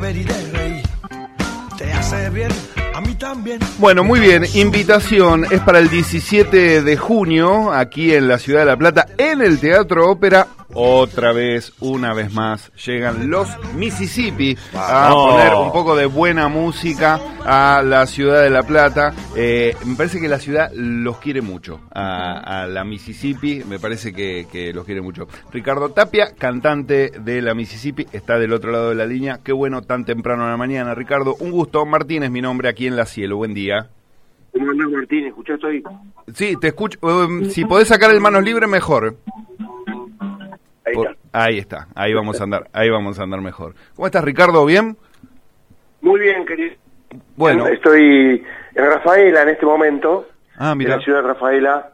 beber y de reír. Te hace bien, a mí también. Bueno, muy bien, invitación es para el 17 de junio, aquí en la Ciudad de La Plata, en el Teatro Ópera. Otra vez, una vez más, llegan los Mississippi a poner un poco de buena música a la Ciudad de La Plata. Me parece que la ciudad los quiere mucho, a la Mississippi, me parece que los quiere mucho. Ricardo Tapia, cantante de la Mississippi, está del otro lado de la línea. Qué bueno, tan temprano en la mañana. Ricardo, un gusto. Martín es mi nombre, aquí en La Cielo. Buen día. ¿Cómo andás, Martín? ¿Escuchaste ahí? Sí, te escucho. Si podés sacar el manos libres, mejor. Ahí está, ahí vamos a andar mejor. ¿Cómo estás, Ricardo? ¿Bien? Muy bien, querido. Bueno. Estoy en Rafaela en este momento, mira. en la ciudad de Rafaela,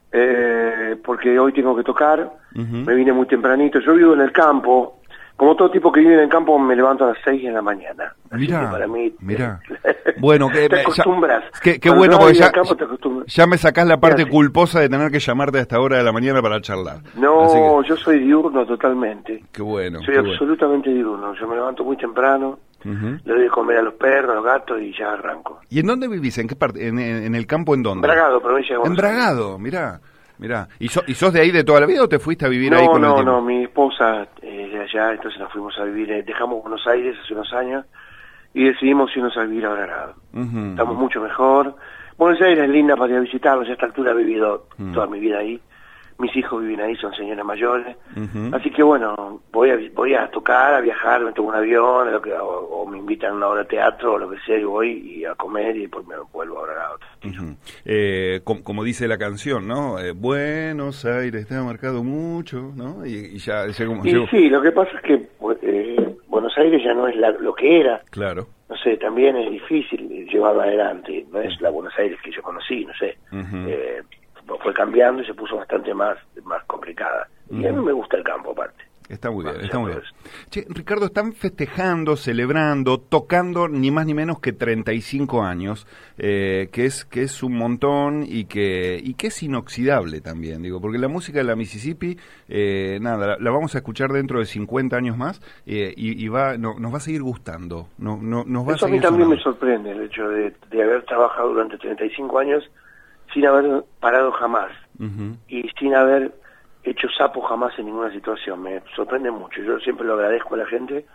porque hoy tengo que tocar. Me vine muy tempranito. Yo vivo en el campo. Como todo tipo que vive en el campo, me levanto a las 6 de la mañana. Mirá, para mí, mirá. Bueno, te acostumbras. Qué bueno, porque ya me sacás la parte culposa de tener que llamarte a esta hora de la mañana para charlar. No, yo soy diurno totalmente. Qué bueno. Soy absolutamente diurno. Yo me levanto muy temprano, le doy de comer a los perros, a los gatos y ya arranco. ¿Y en dónde vivís? ¿En qué parte? ¿En el campo en dónde? Bragado, provincia de Buenos Aires. En Bragado, mirá. ¿Y sos de ahí de toda la vida o te fuiste a vivir ahí con el tiempo? No, mi esposa es de allá, entonces nos fuimos a vivir, dejamos Buenos Aires hace unos años y decidimos irnos a vivir a Bragado. Estamos mucho mejor. Buenos Aires es linda para ir a visitarlos, a esta altura he vivido toda mi vida ahí. Mis hijos viven ahí, son señoras mayores. Así que bueno, voy a tocar, a viajar, me tomo un avión, o me invitan a una obra de teatro o lo que sea, y voy y a comer y después me vuelvo a Bragado. Como dice la canción, ¿no? Buenos Aires te ha marcado mucho, ¿no? Y ya llegó. Sí, lo que pasa es que Buenos Aires ya no es lo que era. Claro. No sé, también es difícil llevarlo adelante. No es la Buenos Aires que yo conocí, no sé. Fue cambiando y se puso bastante más complicada. Y a mí me gusta el campo, aparte. Está muy bien, está muy bien. Che, Ricardo, están festejando, celebrando, tocando ni más ni menos que 35 años, que es un montón y que es inoxidable también, digo, porque la música de la Mississippi, la vamos a escuchar dentro de 50 años más y nos va a seguir gustando. Nos va Eso a seguir mí también sonando. me sorprende, el hecho de haber trabajado durante 35 años sin haber parado jamás y sin haber hecho sapo jamás en ninguna situación. Me sorprende mucho, yo siempre lo agradezco a la gente.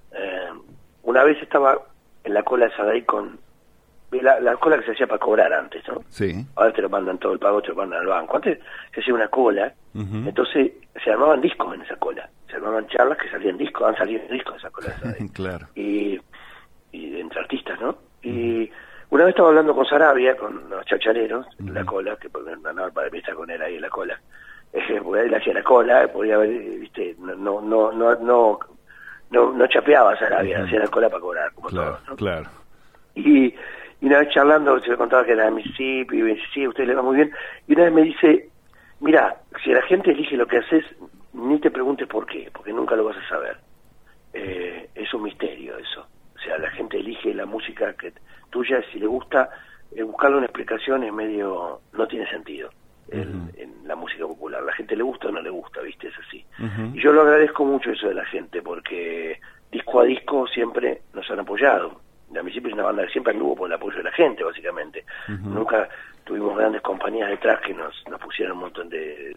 Una vez estaba en la cola de Sadai con la cola que se hacía para cobrar antes, ¿no? Sí. Ahora te lo mandan todo el pago, te lo mandan al banco. Antes se hacía una cola, entonces se armaban discos en esa cola, se armaban charlas que salían discos, han salido discos de esa cola de Sadai. Claro. Y entre artistas, ¿no? Y una vez estaba hablando con Sarabia, con los chachareros, en la cola, que andaba para estar con él ahí en la cola. Porque él hacía la cola, podía haber, viste, no chapeaba Sarabia, hacía la cola para cobrar, como claro, todos, ¿no? Claro. Y una vez charlando, se le contaba que era de Mississippi, y me dice, sí, a usted le va muy bien. Y una vez me dice, mira, si la gente elige lo que haces, ni te preguntes por qué, porque nunca lo vas a saber. Es un misterio eso. O sea, la gente elige la música tuya, si le gusta, buscarle una explicación es medio, no tiene sentido en la música popular. La gente le gusta o no le gusta, ¿viste? Es así. Y yo lo agradezco mucho eso de la gente, porque disco a disco siempre nos han apoyado. La Mississippi es una banda que siempre anduvo por el apoyo de la gente, básicamente. Nunca tuvimos grandes compañías detrás que nos pusieran un montón de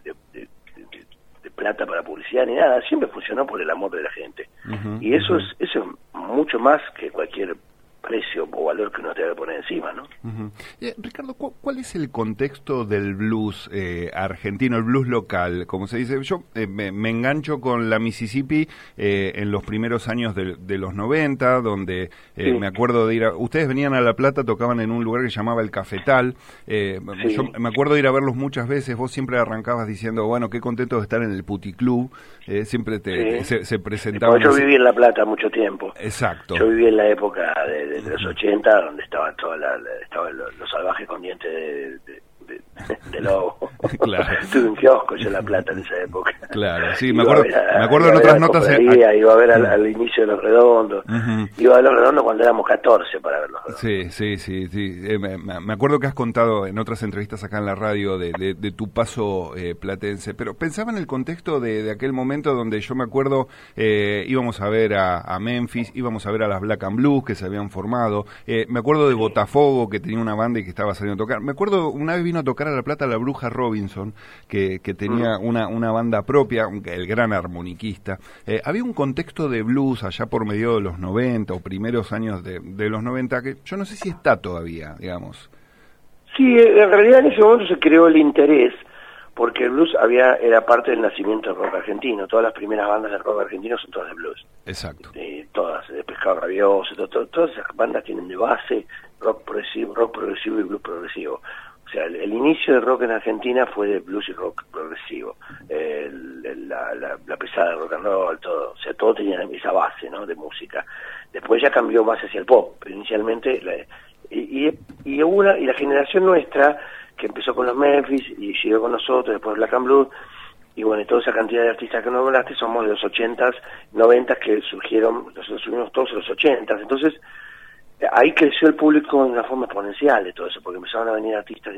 plata para publicidad ni nada. Siempre funcionó por el amor de la gente. Y eso es mucho más que cualquier precio o valor que uno te debe poner encima, ¿no? Ricardo, ¿cuál es el contexto del blues argentino, el blues local? Como se dice, yo me engancho con la Mississippi en los primeros años de los 90, donde me acuerdo de ir ustedes venían a La Plata, tocaban en un lugar que se llamaba El Cafetal. Yo me acuerdo de ir a verlos muchas veces. Vos siempre arrancabas diciendo, bueno, qué contento de estar en el Puticlub. Siempre se presentaban. Yo viví en La Plata mucho tiempo. Exacto. Yo viví en la época de los 80, donde estaban los salvajes con dientes de Lobo. Claro. Tuve un kiosco yo en La Plata en esa época. Claro, sí, me acuerdo en otras notas. Iba a ver al inicio de Los Redondos. Iba a ver Los Redondos cuando éramos 14 para ver Los Redondos. Sí. Me acuerdo que has contado en otras entrevistas acá en la radio de tu paso platense, pero pensaba en el contexto de aquel momento donde yo me acuerdo íbamos a ver a Memphis, íbamos a ver a las Black and Blues que se habían formado, me acuerdo de Botafogo que tenía una banda y que estaba saliendo a tocar, me acuerdo una vez vino a tocar a La Plata la Bruja Robinson que tenía una banda propia, el gran armoniquista, había un contexto de blues allá por medio de los 90 o primeros años de los 90 que yo no sé si está todavía, digamos. Sí, en realidad en ese momento se creó el interés porque el blues era parte del nacimiento del rock argentino. Todas las primeras bandas de rock argentino son todas de blues. Exacto. Todas, de Pescado Rabioso, todas esas bandas tienen de base rock progresivo y blues progresivo. O sea, el inicio del rock en Argentina fue de blues y rock progresivo. La pesada de rock and roll, todo. O sea, todo tenía esa base, ¿no? De música. Después ya cambió más hacia el pop, pero inicialmente... Y la generación nuestra que empezó con los Memphis y siguió con nosotros, después Black and Blue, y bueno, y toda esa cantidad de artistas que nos hablaste somos de los 80s, 90s que surgieron, nosotros subimos todos en los 80s, entonces ahí creció el público de una forma exponencial de todo eso, porque empezaron a venir artistas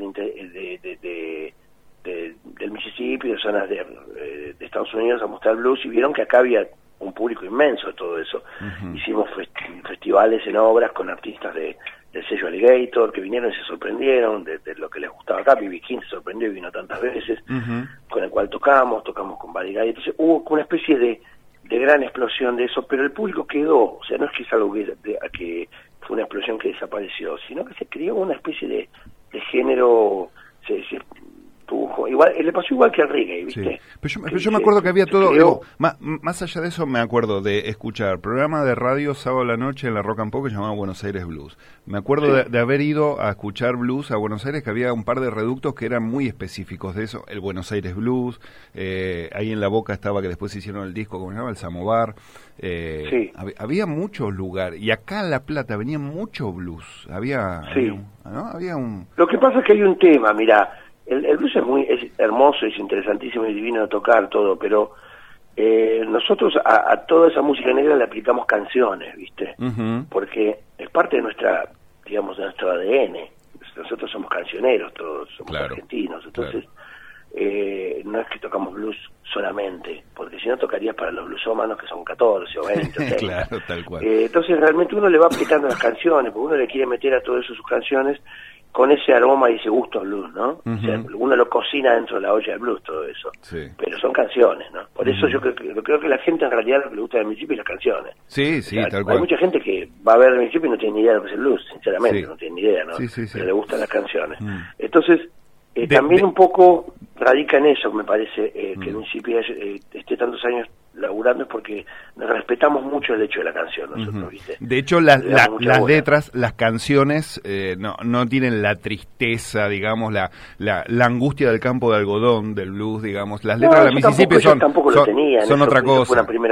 del Mississippi, de zonas de Estados Unidos a mostrar blues, y vieron que acá había un público inmenso de todo eso. Hicimos festivales en obras con artistas del sello Alligator que vinieron y se sorprendieron de lo que les gustaba acá. B.B. King se sorprendió y vino tantas veces, con el cual tocamos con Buddy Guy. Entonces hubo una especie de gran explosión de eso, pero el público quedó. O sea, no es que es algo que fue una explosión que desapareció, sino que se creó una especie de género. Igual, le pasó igual que al reggae, ¿viste? Sí. Pero yo me acuerdo que había todo, digo, más allá de eso me acuerdo de escuchar programa de radio sábado a la noche en la Rock and Pop que se llamaba Buenos Aires Blues. Me acuerdo de haber ido a escuchar blues a Buenos Aires, que había un par de reductos que eran muy específicos de eso, el Buenos Aires Blues, ahí en La Boca estaba que después hicieron el disco, ¿cómo se llama? El Samovar. Había muchos lugares, y acá en La Plata venía mucho blues, había un... Lo que pasa es que hay un tema, mirá, el blues es hermoso, es interesantísimo y divino de tocar todo, pero nosotros a toda esa música negra le aplicamos canciones, ¿viste? Porque es parte de nuestra, digamos, de nuestro ADN. Nosotros somos cancioneros, todos somos argentinos, entonces no es que tocamos blues solamente, porque si no tocarías para los bluesómanos que son 14 o 20 o 30. Claro, tal cual. Entonces realmente uno le va aplicando las canciones, porque uno le quiere meter a todo eso sus canciones con ese aroma y ese gusto blues, ¿no? O sea, uno lo cocina dentro de la olla del blues, todo eso. Sí. Pero son canciones, ¿no? Por eso yo creo que la gente en realidad lo que le gusta del Mississippi es las canciones. Sí, o sea, tal cual. Hay mucha gente que va a ver el Mississippi y no tiene ni idea de lo que es el blues, sinceramente, no tiene ni idea, ¿no? Sí. Pero le gustan las canciones. Entonces, también un poco radica en eso, me parece, que el Mississippi esté tantos años laburando, es porque nos respetamos mucho el hecho de la canción nosotros, ¿viste? De hecho, las letras, las canciones no tienen la tristeza, digamos, la angustia del campo de algodón, del blues, digamos. Las letras de la Mississippi son otra cosa. Fue una primera,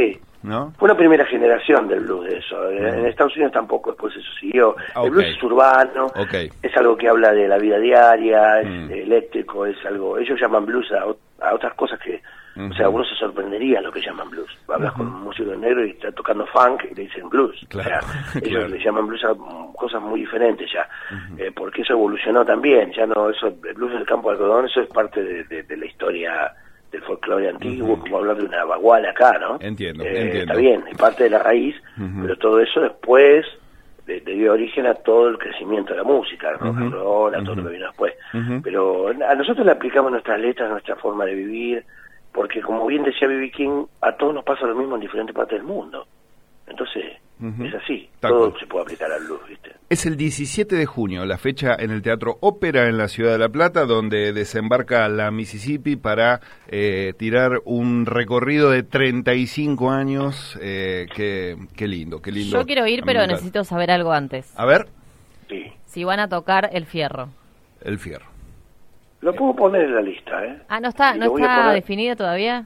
¿no? Fue una primera generación del blues de eso. En Estados Unidos tampoco, después eso siguió. El blues es urbano, es algo que habla de la vida diaria, es eléctrico, es algo... Ellos llaman blues a otras cosas que... O sea, uno se sorprendería lo que llaman blues. Hablas con un músico negro y está tocando funk y le dicen blues. Claro, o sea, ellos le llaman blues a cosas muy diferentes ya. Porque eso evolucionó también. Ya no, eso, el blues del campo de algodón, eso es parte de la historia del folclore antiguo, como hablar de una baguala acá, ¿no? Entiendo. Está bien, es parte de la raíz, pero todo eso después le dio origen a todo el crecimiento de la música, el rock and roll, a todo lo que vino después. Pero a nosotros le aplicamos nuestras letras, nuestra forma de vivir, porque como bien decía B.B. King, a todos nos pasa lo mismo en diferentes partes del mundo. Entonces, es así, todo se puede aplicar al blues, ¿viste? Es el 17 de junio, la fecha en el Teatro Ópera en la Ciudad de La Plata, donde desembarca la Mississippi para tirar un recorrido de 35 años. Qué lindo, qué lindo. Yo quiero ir, pero necesito saber algo antes. A ver. Sí. Si van a tocar El Fierro. El Fierro. Lo puedo poner en la lista, ¿eh? ¿No está definido todavía?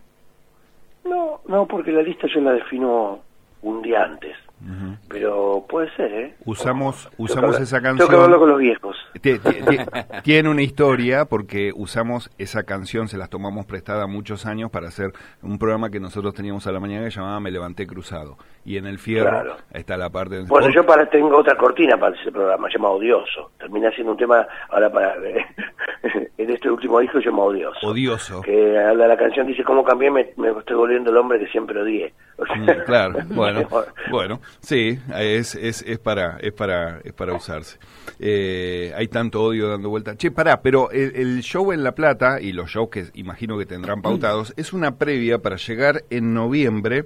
No, porque la lista yo la defino un día antes. Pero puede ser, ¿eh? Usamos esa canción. Tengo que hablarlo con los viejos. Tiene una historia porque usamos esa canción, se las tomamos prestada muchos años para hacer un programa que nosotros teníamos a la mañana que llamaba Me Levanté Cruzado. Y en el fierro está la parte... Bueno, yo tengo otra cortina para ese programa, llama Odioso. Terminé haciendo un tema ahora en este último disco, llama Odioso. Odioso. Que la canción dice, ¿cómo cambié? Me estoy volviendo el hombre que siempre odié. O sea, claro, bueno, sí, es para usarse. Hay tanto odio dando vuelta. Che, pará, pero el show en La Plata, y los shows que imagino que tendrán pautados, es una previa para llegar en noviembre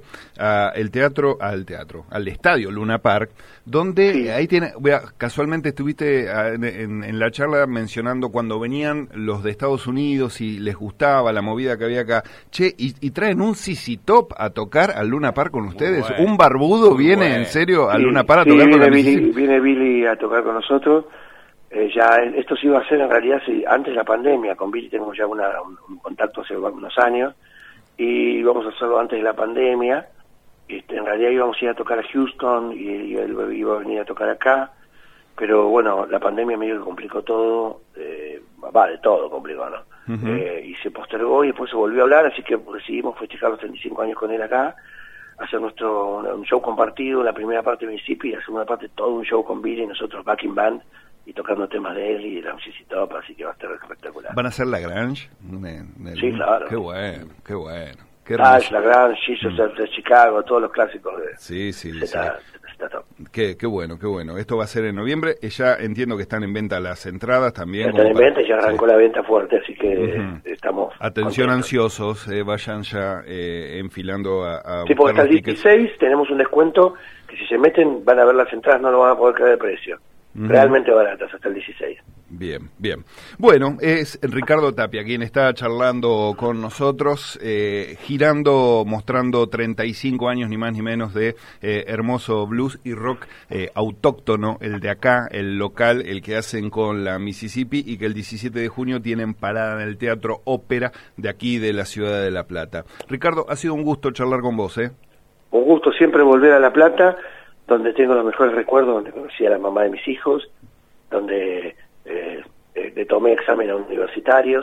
al estadio Luna Park, donde ahí tiene, casualmente estuviste en la charla mencionando cuando venían los de Estados Unidos y les gustaba la movida que había acá. Che, y traen un CC Top a tocar al Luna Park con ustedes. Un barbudo viene en serio al Luna Park a tocar con la Mississippi. Viene Billy a tocar con nosotros. Ya esto se iba a hacer en realidad antes de la pandemia. Con Billy tenemos ya un contacto hace unos años y íbamos a hacerlo antes de la pandemia. En realidad íbamos a ir a tocar a Houston y él iba a venir a tocar acá, pero bueno, la pandemia medio que complicó todo, de todo complicó, ¿no? Y se postergó y después se volvió a hablar, así que decidimos festejar los 35 años con él acá, hacer un show compartido, la primera parte de Mississippi y la segunda parte todo un show con Billy y nosotros backing band y tocando temas de él y de la CC Top, así que va a estar espectacular. ¿Van a hacer la Grunge? Sí, claro. Qué bueno. La Grunge, Jesus de Chicago, todos los clásicos de... Sí. Qué bueno. Esto va a ser en noviembre. Ya entiendo que están en venta las entradas también. Están en venta y ya arrancó la venta fuerte, así que estamos... Atención contentos. Ansiosos, vayan ya enfilando a sí, porque hasta el 16 tenemos un descuento que si se meten van a ver las entradas, no lo van a poder creer de precio. Realmente baratas hasta el 16. Bien. Bueno, es Ricardo Tapia quien está charlando con nosotros, girando, mostrando 35 años ni más ni menos de hermoso blues y rock autóctono, el de acá, el local, el que hacen con la Mississippi y que el 17 de junio tienen parada en el Teatro Ópera de aquí de la ciudad de La Plata. Ricardo, ha sido un gusto charlar con vos, Un gusto siempre volver a La Plata, donde tengo los mejores recuerdos, donde conocí a la mamá de mis hijos, donde le tomé exámenes universitarios.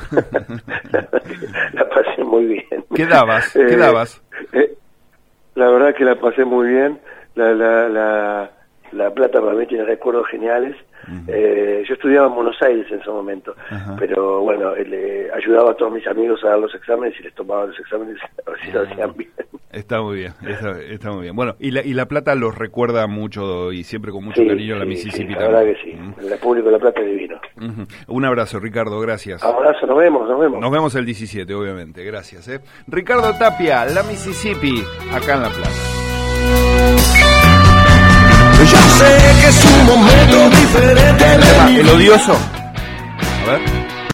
La pasé muy bien. ¿Qué dabas? La verdad que la pasé muy bien. La Plata para mí tiene recuerdos geniales. Yo estudiaba en Buenos Aires en ese momento, pero bueno, le ayudaba a todos mis amigos a dar los exámenes y les tomaba los exámenes a ver si lo hacían bien. Está muy bien, está muy bien. Bueno, y la Plata los recuerda mucho y siempre con mucho cariño la Mississippi. La verdad que sí, el público de La Plata es divino. Un abrazo, Ricardo, gracias. Abrazo, nos vemos. Nos vemos el 17, obviamente, gracias. Ricardo Tapia, la Mississippi, acá en La Plata. Yo sé que es un momento diferente. El odioso. A ver.